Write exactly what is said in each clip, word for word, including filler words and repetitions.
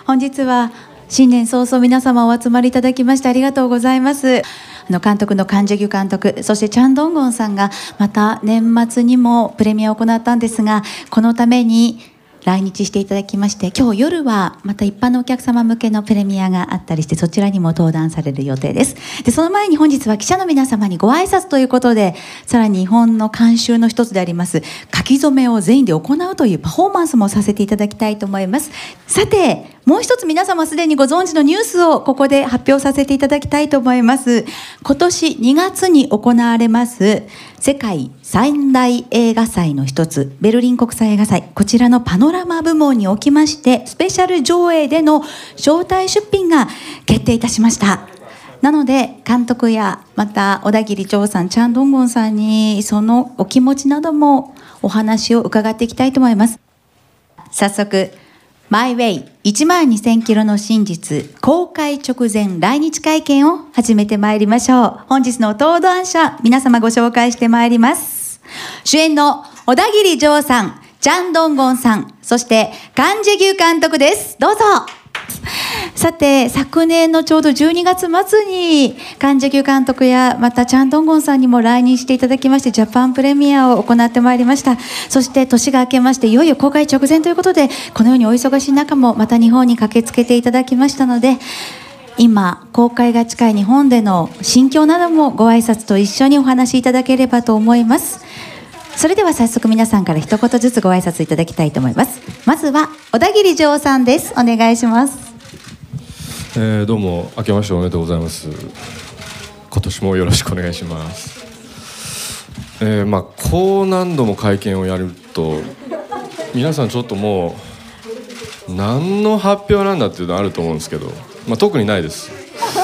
本日は新年早々皆様お集まりいただきましてありがとうございます。あの監督のカン・ジェギュ監督、そしてチャン・ドンゴンさんがまた年末にもプレミアを行ったんですが、このために来日していただきまして、今日夜はまた一般のお客様向けのプレミアがあったりして、そちらにも登壇される予定です。でその前に本日は記者の皆様にご挨拶ということで、さらに日本の慣習の一つであります書き初めを全員で行うというパフォーマンスもさせていただきたいと思います。さて、もう一つ皆様すでにご存知のニュースをここで発表させていただきたいと思います。今年にがつに行われます世界三大映画祭の一つ、ベルリン国際映画祭、こちらのパノラマ部門におきましてスペシャル上映での招待出品が決定いたしました。なので監督やまた小田切丈さん、チャン・ドンゴンさんにそのお気持ちなどもお話を伺っていきたいと思います。早速マイウェイいちまんにせんキロの真実公開直前来日会見を始めてまいりましょう。本日の登壇者皆様ご紹介してまいります。主演の小田切丈さん、チャン・ドンゴンさん、そしてカン・ジェギュ監督です。どうぞ。さて、昨年のちょうどじゅうにがつまつにカン・ジェギュ監督やまたチャン・ドンゴンさんにも来日していただきましてジャパンプレミアを行ってまいりました。そして年が明けましていよいよ公開直前ということで、このようにお忙しい中もまた日本に駆けつけていただきましたので、今公開が近い日本での心境などもご挨拶と一緒にお話しいただければと思います。それでは早速皆さんから一言ずつご挨拶いただきたいと思います。まずは小田切丈さんです。お願いします。 えー、どうも明けましておめでとうございます。今年もよろしくお願いします。えー、まあ高難度も会見をやると皆さんちょっともう何の発表なんだっていうのあると思うんですけど、まあ、特にないです。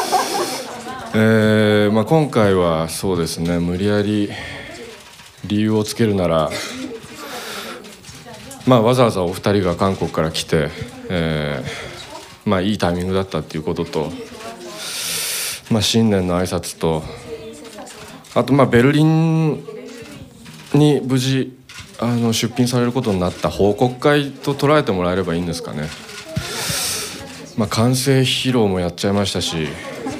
えーまあ、今回はそうですね、無理やり理由をつけるなら、まあ、わざわざお二人が韓国から来て、えーまあ、いいタイミングだったっていうことと、まあ、新年の挨拶と、あとまあベルリンに無事あの出品されることになった報告会と捉えてもらえればいいんですかね。まあ、完成披露もやっちゃいましたし、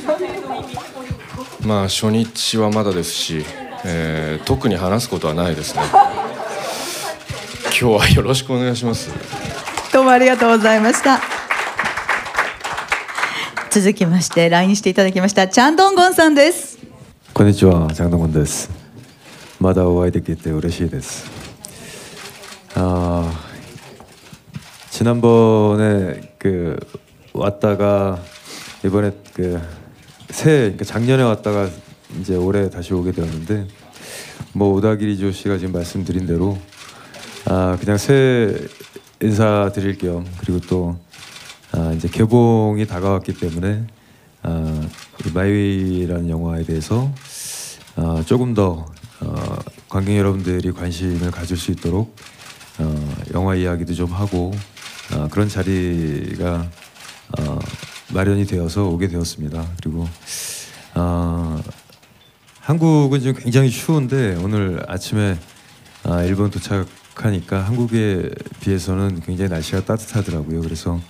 まあ初日はまだですし、えー、特に話すことはないですね。今日はよろしくお願いします。 どうもありがとうございました。続きまして来日していただきましたチャン・ドンゴンさんです。 こんにちは、チャン・ドンゴンです。まだお会いできて嬉しいです。아, 지난번에 그 왔다가 이번에 그 새해 그러니까 작년에 왔다가 이제 올해 다시 오게 되었는데, 뭐 오다기리조 씨가 지금 말씀드린 대로 아 그냥 새해 인사드릴 겸, 그리고 또 아, 이제 개봉이 다가왔기 때문에 아, 이 마이웨이라는 영화에 대해서 아, 조금 더 어, 관객 여러분들이 관심을 가질 수 있도록 어, 영화 이야기도 좀 하고 어, 그런 자리가 어, 마련이 되어서 오게 되었습니다. 그리고 어, 한국은 지금 굉장히 추운데 오늘 아침에 아, 일본 도착하니까 한국에 비해서는 굉장히 날씨가 따뜻하더라고요. 그래서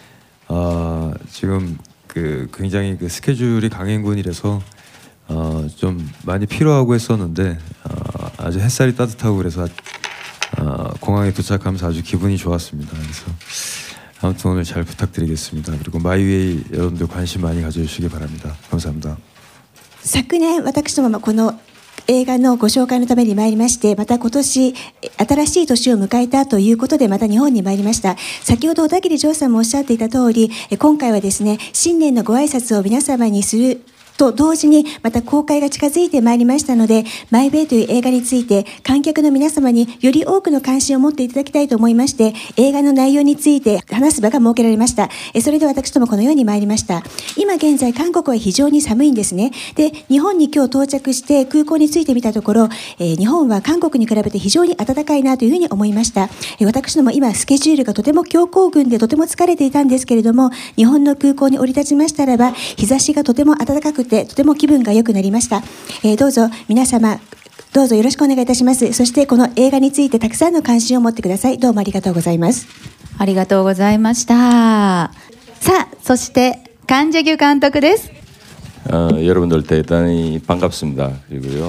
어, 지금 그 굉장히 그 스케줄이 강행군이라서 어, 좀 많이 피로하고 했었는데 어, 아주 햇살이 따뜻하고 그래서 어, 공항에 도착하면서 아주 기분이 좋았습니다. 그래서 아무튼 오늘 잘 부탁드리겠습니다. 그리고 마이웨이 여러분들 관심 많이 가져주시기 바랍니다. 감사합니다. 昨年私どもこの映画のご紹介のために参りまして、また今年新しい年を迎えたということでまた日本に参りました。先ほど小田切丈さんもおっしゃっていた通り、今回はですね、新年のご挨拶を皆様にすると同時にまた公開が近づいてまいりましたので、マイ・ウェイという映画について観客の皆様により多くの関心を持っていただきたいと思いまして、映画の内容について話す場が設けられました。それで私どもこのように参りました。今現在韓国は非常に寒いんですね。で、日本に今日到着して空港に着いてみたところ、えー、日本は韓国に比べて非常に暖かいなというふうに思いました。えー、私ども今スケジュールがとても強行軍でとても疲れていたんですけれども、日本の空港に降り立ちましたらば日差しがとても暖かくてとても気分が良くなりました。えー、どうぞ皆様どうぞよろしくお願いいたします。そしてこの映画についてたくさんの関心を持ってください。どうもありがとうございます。 ありがとうございました。 さあ、そして강재규監督です。 어, 여러분들 대단히 반갑습니다. 그리고요,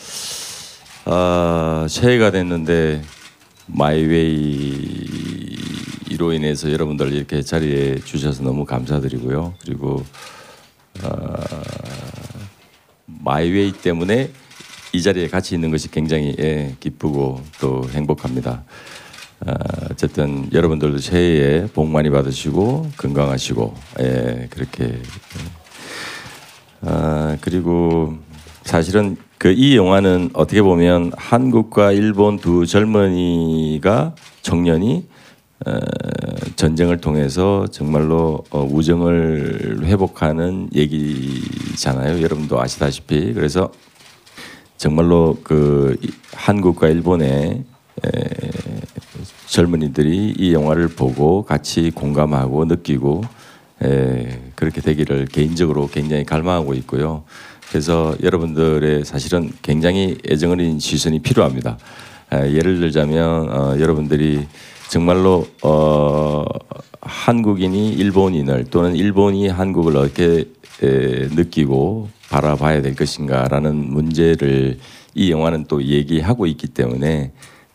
아, 새해가 됐는데 마이웨이로 인해서 여러분들 이렇게 자리에 주셔서 너무 감사드리고요. 그리고 아, 마이웨이 때문에 이 자리에 같이 있는 것이 굉장히 예, 기쁘고 또 행복합니다. 아, 어쨌든 여러분들도 새해에 복 많이 받으시고 건강하시고 예, 그렇게 예. 아, 그리고 사실은 그 이 영화는 어떻게 보면 한국과 일본 두 젊은이가 청년이 어, 전쟁을 통해서 정말로 어, 우정을 회복하는 얘기잖아요. 여러분도 아시다시피. 그래서 정말로 그 한국과 일본의 에, 젊은이들이 이 영화를 보고 같이 공감하고 느끼고 에, 그렇게 되기를 개인적으로 굉장히 갈망하고 있고요. 그래서 여러분들의 사실은 굉장히 애정어린 시선이 필요합니다. 에, 예를 들자면 어, 여러분들이 정말로 어, 한국인이 일본인을 또는 일본이 한국을 어떻게 에, 느끼고 바라봐야 될 것인가라는 문제를 이 영화는 또 얘기하고 있기 때문에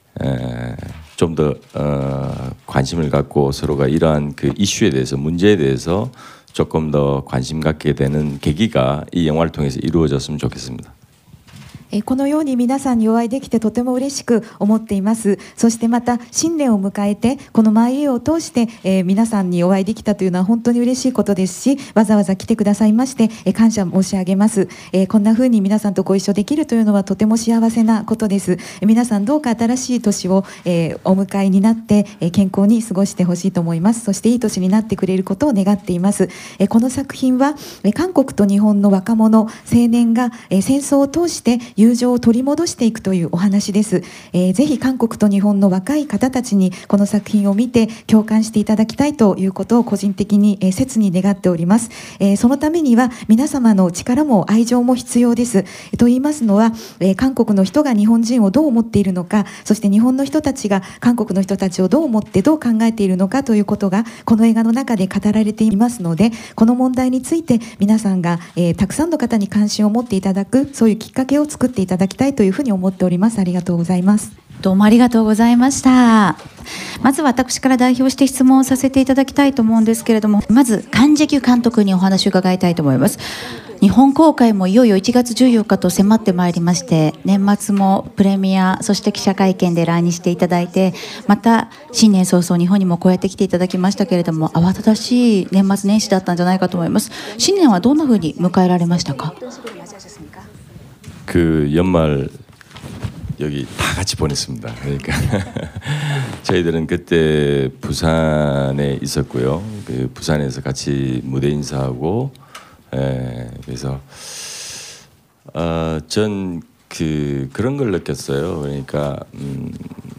좀 더 어, 관심을 갖고 서로가 이러한 그 이슈에 대해서 문제에 대해서 조금 더 관심 갖게 되는 계기가 이 영화를 통해서 이루어졌으면 좋겠습니다. このように皆さんにお会いできてとても嬉しく思っています。そしてまた新年を迎えてこのマイウェイを通して、えー、皆さんにお会いできたというのは本当に嬉しいことですし、わざわざ来てくださいまして、えー、感謝申し上げます、えー、こんな風に皆さんとご一緒できるというのはとても幸せなことです。えー、皆さんどうか新しい年を、えー、お迎えになって、えー、健康に過ごしてほしいと思います。そしていい年になってくれることを願っています。えー、この作品は、えー、韓国と日本の若者青年が、えー、戦争を通して友情を取り戻していくというお話です。えー、ぜひ韓国と日本の若い方たちにこの作品を見て共感していただきたいということを個人的に、えー、切に願っております。えー、そのためには皆様の力も愛情も必要です。と言いますのは、えー、韓国の人が日本人をどう思っているのか、そして日本の人たちが韓国の人たちをどう思ってどう考えているのかということがこの映画の中で語られていますので、この問題について皆さんが、えー、たくさんの方に関心を持っていただく、そういうきっかけを作っていただきたいというふうに思っております。ありがとうございます。 どうもありがとうございました。まず私から代表して質問をさせていただきたいと思うんですけれども、まず강재규監督にお話を伺いたいと思います。日本公開もいよいよいちがつじゅうよっかと迫ってまいりまして、年末もプレミア、そして記者会見で来日していただいて、また新年早々日本にもこうやって来ていただきましたけれども、慌ただしい年末年始だったんじゃないかと思います。新年はどんなふうに迎えられましたか？ 그 연말 여기 다 같이 보냈습니다. 그러니까 저희들은 그때 부산에 있었고요. 그 부산에서 같이 무대 인사하고, 에, 그래서 어, 전 그 그런 걸 느꼈어요. 그러니까 음,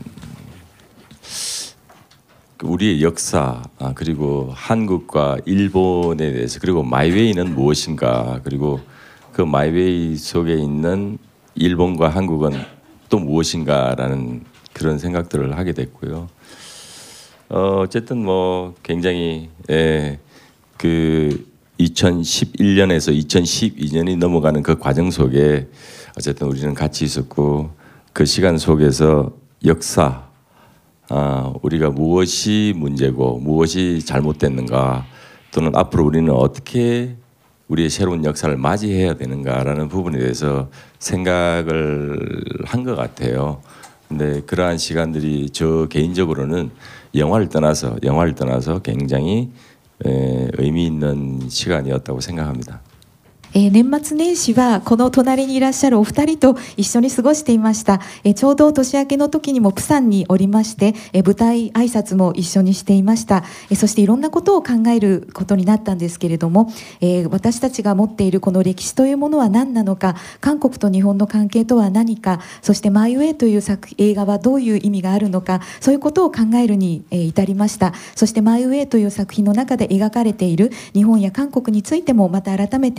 우리의 역사, 아, 그리고 한국과 일본에 대해서, 그리고 마이웨이는 무엇인가, 그리고 그 마이웨이 속에 있는 일본과 한국은 또 무엇인가라는 그런 생각들을 하게 됐고요. 어, 어쨌든 뭐 굉장히 예, 그 이천십일 년에서 이천십이 년이 넘어가는 그 과정 속에 어쨌든 우리는 같이 있었고, 그 시간 속에서 역사, 아, 우리가 무엇이 문제고 무엇이 잘못됐는가, 또는 앞으로 우리는 어떻게 우리의 새로운 역사를 맞이해야 되는가라는 부분에 대해서 생각을 한 것 같아요. 근데 그러한 시간들이 저 개인적으로는 영화를 떠나서 영화를 떠나서 굉장히 에, 의미 있는 시간이었다고 생각합니다. えー、年末年始はこの隣にいらっしゃるお二人と一緒に過ごしていました。えー、ちょうど年明けの時にもプサンにおりまして、えー、舞台挨拶も一緒にしていました。えー、そしていろんなことを考えることになったんですけれども、えー、私たちが持っているこの歴史というものは何なのか、韓国と日本の関係とは何か、そしてマイウェイという作映画はどういう意味があるのか、そういうことを考えるに、えー、至りました。そしてマイウェイという作品の中で描かれている日本や韓国についてもまた改めて考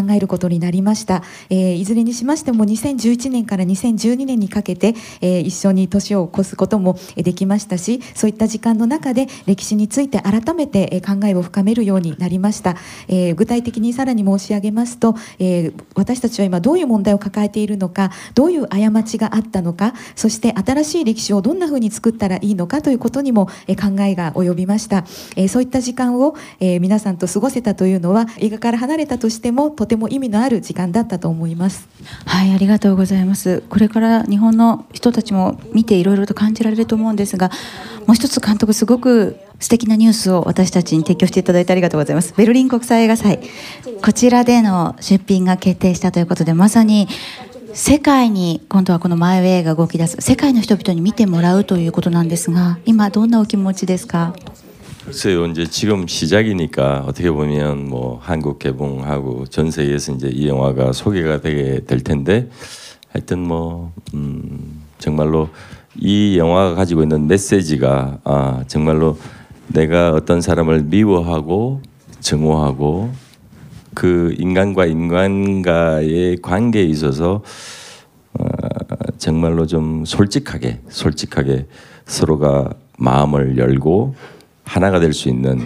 考えることになりました。えー、いずれにしましてもにせんじゅういちねんからにせんじゅうにねんにかけて、えー、一緒に年を越すこともできましたし、そういった時間の中で歴史について改めて考えを深めるようになりました。えー、具体的にさらに申し上げますと、えー、私たちは今どういう問題を抱えているのか、どういう過ちがあったのか、そして新しい歴史をどんなふうに作ったらいいのかということにも考えが及びました。えー、そういった時間を、えー、皆さんと過ごせたというのは、映画から離れたとしてもとても意味のある時間だったと思います。 はい、ありがとうございます。これから日本の人たちも見ていろいろと感じられると思うんですが、もう一つ監督、すごく素敵なニュースを私たちに提供していただいてありがとうございます。ベルリン国際映画祭、こちらでの出品が決定したということで、まさに世界に今度はこのマイウェイが動き出す、世界の人々に見てもらうということなんですが、今どんなお気持ちですか？ 글쎄요, 이제 지금 시작이니까 어떻게 보면 뭐 한국 개봉하고 전 세계에서 이제 이 영화가 소개가 되게 될 텐데, 하여튼 뭐 음, 정말로 이 영화가 가지고 있는 메시지가 아, 정말로 내가 어떤 사람을 미워하고 증오하고 그 인간과 인간과의 관계에 있어서 어, 정말로 좀 솔직하게 솔직하게 서로가 마음을 열고 하나가 될 수 있는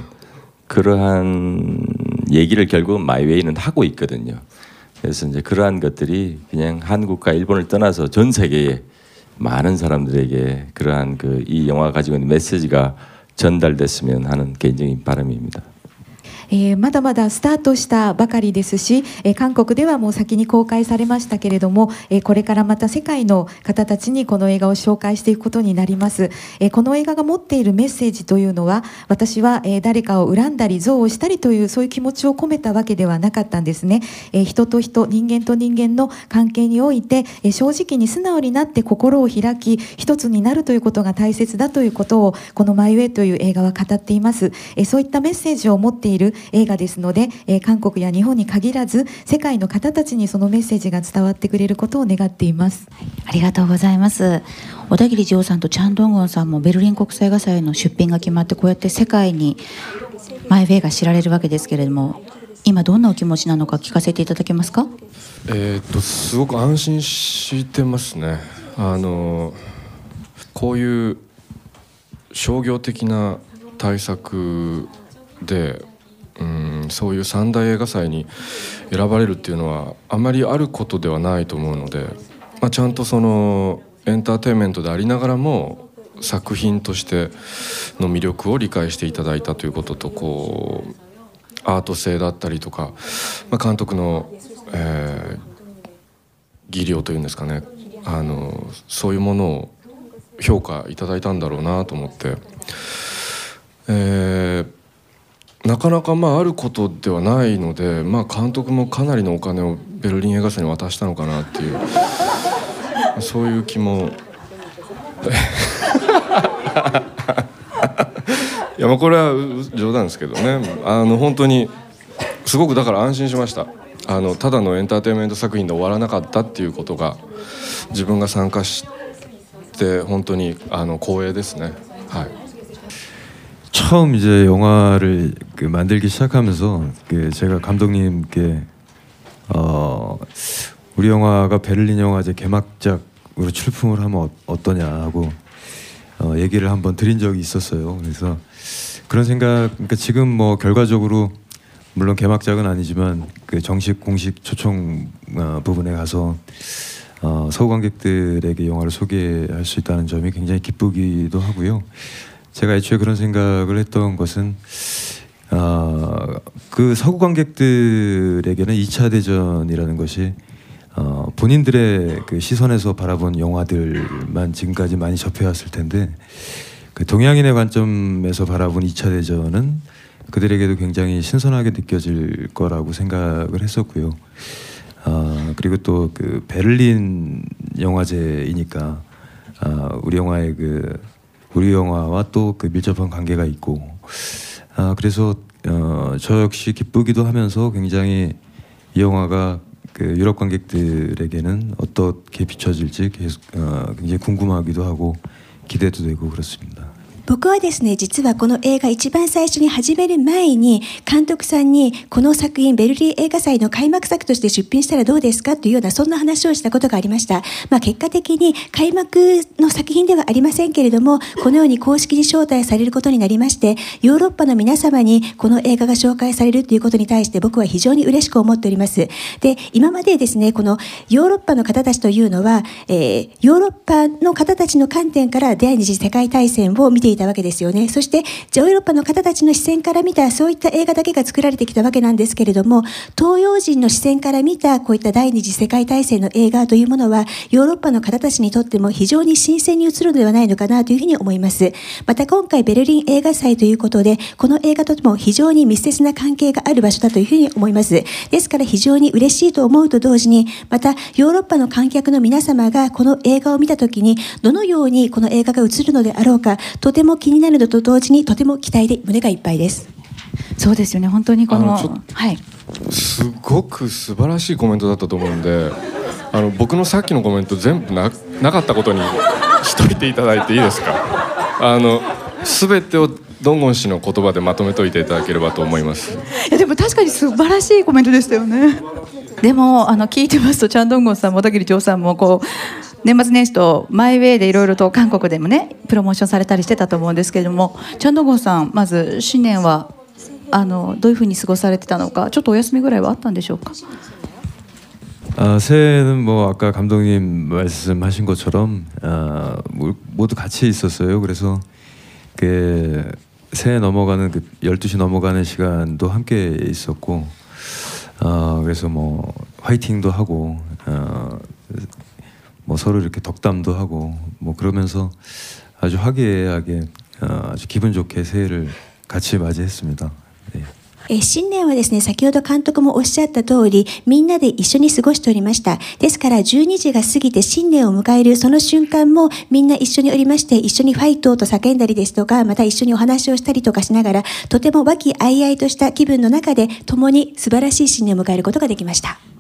그러한 얘기를 결국 마이웨이는 하고 있거든요. 그래서 이제 그러한 것들이 그냥 한국과 일본을 떠나서 전 세계에 많은 사람들에게 그러한 그 이 영화가 가지고 있는 메시지가 전달됐으면 하는 개인적인 바람입니다. えー、まだまだスタートしたばかりですし、えー、韓国ではもう先に公開されましたけれども、えー、これからまた世界の方たちにこの映画を紹介していくことになります。えー、この映画が持っているメッセージというのは、私は、えー、誰かを恨んだり憎悪したりというそういう気持ちを込めたわけではなかったんですね。えー、人と人、人間と人間の関係において、えー、正直に素直になって心を開き一つになるということが大切だということをこのマイウェイという映画は語っています。えー、そういったメッセージを持っている映画ですので、えー、韓国や日本に限らず世界の方たちにそのメッセージが伝わってくれることを願っています。 ありがとうございます。小田切丈さんとチャン・ドンゴンさんもベルリン国際映画祭の出品が決まって、こうやって世界にマイウェイが知られるわけですけれども、今どんなお気持ちなのか聞かせていただけますか？ えー、っとすごく安心してますね。あのこういう商業的な対策で、うん、そういう三大映画祭に選ばれるっていうのはあまりあることではないと思うので、まあ、ちゃんとそのエンターテインメントでありながらも作品としての魅力を理解していただいたということと、こうアート性だったりとか、まあ、監督の、えー、技量というんですかね、あのそういうものを評価いただいたんだろうなと思って、えーなかなかまああることではないので、まあ、監督もかなりのお金をベルリン映画祭に渡したのかなっていうそういう気もいやまあこれは冗談ですけどね、あの本当にすごくだから安心しました。あのただのエンターテインメント作品で終わらなかったっていうことが自分が参加して本当にあの光栄ですね。はい。 처음 이제 영화를 그 만들기 시작하면서 그 제가 감독님께 어 우리 영화가 베를린 영화제 개막작으로 출품을 하면 어, 어떠냐 하고 어 얘기를 한번 드린 적이 있었어요. 그래서 그런 생각, 그러니까 지금 뭐 결과적으로 물론 개막작은 아니지만 그 정식 공식 초청 어, 부분에 가서 어, 서구 관객들에게 영화를 소개할 수 있다는 점이 굉장히 기쁘기도 하고요. 제가 애초에 그런 생각을 했던 것은 어, 그 서구 관객들에게는 이 차 대전이라는 것이 어, 본인들의 그 시선에서 바라본 영화들만 지금까지 많이 접해왔을 텐데, 그 동양인의 관점에서 바라본 이 차 대전은 그들에게도 굉장히 신선하게 느껴질 거라고 생각을 했었고요. 어, 그리고 또 그 베를린 영화제이니까 어, 우리 영화의 그 우리 영화와 또 그 밀접한 관계가 있고, 아 그래서 어, 저 역시 기쁘기도 하면서 굉장히 이 영화가 그 유럽 관객들에게는 어떻게 비춰질지 계속 어, 굉장히 궁금하기도 하고 기대도 되고 그렇습니다. 僕はですね、実はこの映画一番最初に始める前に、監督さんにこの作品ベルリン映画祭の開幕作として出品したらどうですかというような、そんな話をしたことがありました。まあ、結果的に開幕の作品ではありませんけれども、このように公式に招待されることになりまして、ヨーロッパの皆様にこの映画が紹介されるということに対して僕は非常に嬉しく思っております。で、今までですね、このヨーロッパの方たちというのは、えー、ヨーロッパの方たちの観点から第二次世界大戦を見ていたわけですよね。そしてヨーロッパの方たちの視線から見たそういった映画だけが作られてきたわけなんですけれども、東洋人の視線から見たこういった第二次世界大戦の映画というものはヨーロッパの方たちにとっても非常に新鮮に映るのではないのかなというふうに思います。また今回ベルリン映画祭ということで、この映画とも非常に密接な関係がある場所だというふうに思います。ですから非常に嬉しいと思うと同時に、またヨーロッパの観客の皆様がこの映画を見たときにどのようにこの映画が映るのであろうか、とても気になるのと同時にとても期待で胸がいっぱいです。 そうですよね、本当にこの、 あのはい、 すごく素晴らしいコメントだったと思うんで、あの僕のさっきのコメント全部 な, なかったことにしといていただいていいですか。あの全てをドンゴン氏の言葉でまとめといていただければと思います。 いやでも確かに素晴らしいコメントでしたよね。でもあの聞いてますと、チャンドンゴンさんも小田切丈さんもこう年末年始とマイウェイでいろいろと韓国でもねプロモーションされたりしてたと思うんですけれども、チャンドンゴンさん、まず新年はあのどういうふうに過ごされてたのか、ちょっとお休みぐらいはあったんでしょうか。 아, 새해는 뭐 아까 감독님 말씀하신 것처럼 아, 모두 같이 있었어요. 그래서 그 새해 넘어가는 그 열두 시 넘어가는 시간도 함께 있었고, 어, 그래서 뭐 화이팅도 하고, 어, 뭐 서로 이렇게 덕담도 하고, 뭐 그러면서 아주 화기애애하게 어, 아주 기분 좋게 새해를 같이 맞이했습니다. 네. え新年はですね、先ほど監督もおっしゃった通り、みんなで一緒に過ごしておりました。ですからじゅうにじが過ぎて新年を迎えるその瞬間もみんな一緒におりまして、一緒にファイトと叫んだりですとか、また一緒にお話をしたりとかしながら、とても和気あいあいとした気分の中で共に素晴らしい新年を迎えることができました。